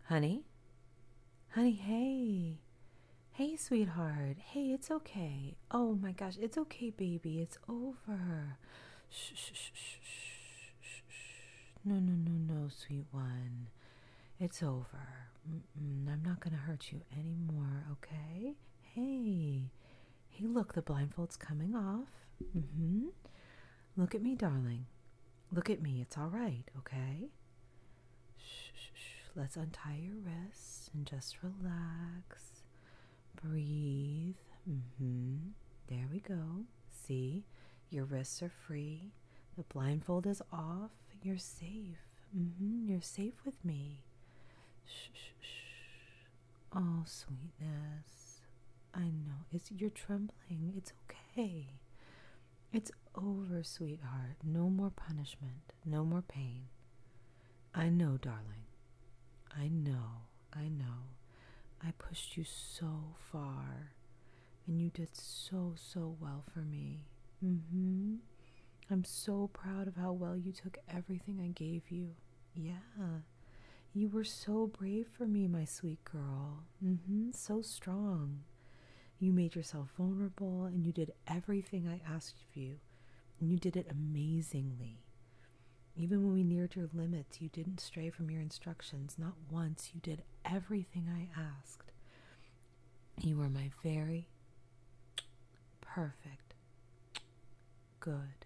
Honey? Honey, hey. Hey, sweetheart. Hey, it's okay. Oh my gosh, it's okay, baby. It's over. Shh, shh, shh, shh, shh, shh. No, no, no, no, sweet one. It's over. I'm not gonna hurt you anymore, okay? Hey. Hey, look, the blindfold's coming off. Look at me, darling. Look at me. It's all right, okay? Shh, shh, shh. Let's untie your wrists and just relax. Breathe. There we go. See, your wrists are free. The blindfold is off. You're safe. You're safe with me. Shh, shh, shh. Oh, sweetness. I know. You're trembling. It's okay. It's over, sweetheart. No more punishment. No more pain. I know, darling. I know. I know. I pushed you so far, and you did so, so well for me. I'm so proud of how well you took everything I gave you. Yeah. You were so brave for me, my sweet girl. So strong. You made yourself vulnerable, and you did everything I asked of you, and you did it amazingly. Even when we neared your limits, you didn't stray from your instructions. Not once. You did everything I asked. You were my very perfect, good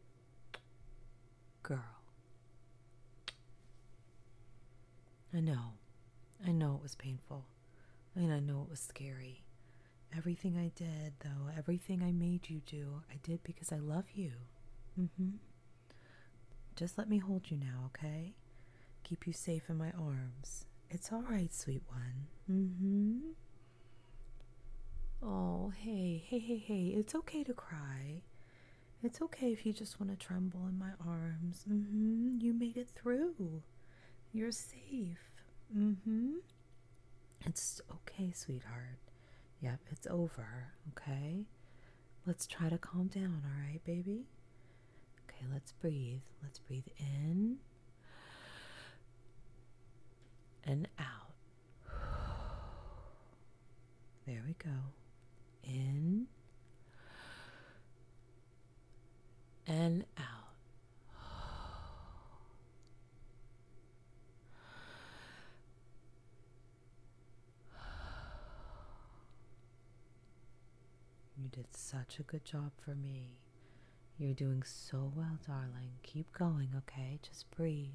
girl. I know. I know it was painful. And I know it was scary. Everything I did, though, everything I made you do, I did because I love you. Just let me hold you now, okay? Keep you safe in my arms. It's all right, sweet one. Oh, hey, hey, hey, hey. It's okay to cry. It's okay if you just want to tremble in my arms. You made it through. You're safe. It's okay, sweetheart. Yep, it's over, okay? Let's try to calm down, all right, baby? Okay, let's breathe. Let's breathe in and out. There we go. In and out. You did such a good job for me. You're doing so well, darling. Keep going, okay? Just breathe.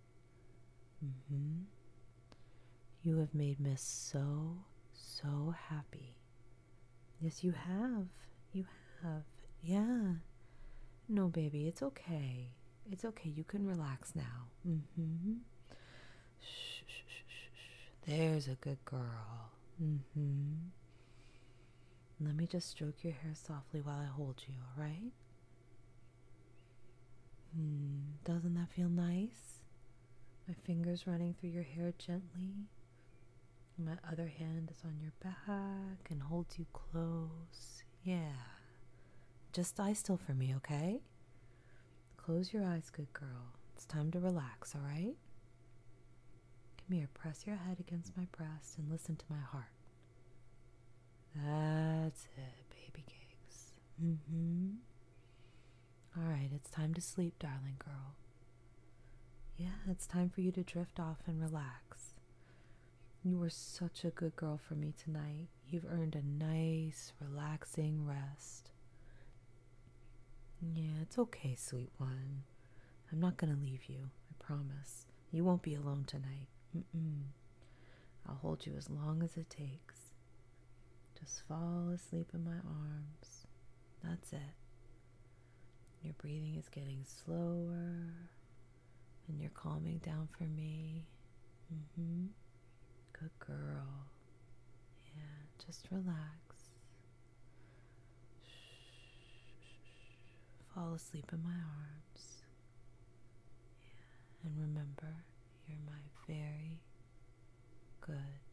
You have made Miss so, so happy. Yes, you have. You have. Yeah. No, baby, it's okay. It's okay. You can relax now. Shh, shh, shh, shh, shh. There's a good girl. Let me just stroke your hair softly while I hold you, all right? Doesn't that feel nice? My fingers running through your hair gently. My other hand is on your back and holds you close. Yeah. Just lie still for me, okay? Close your eyes, good girl. It's time to relax, all right? Come here, press your head against my breast and listen to my heart. That's it, baby cakes. All right, it's time to sleep, darling girl. Yeah, it's time for you to drift off and relax. You were such a good girl for me tonight. You've earned a nice, relaxing rest. Yeah, it's okay, sweet one. I'm not gonna leave you, I promise. You won't be alone tonight. I'll hold you as long as it takes. Just fall asleep in my arms. That's it. Your breathing is getting slower, and you're calming down for me. Good girl. Yeah, just relax. Fall asleep in my arms. Yeah, and remember, you're my very good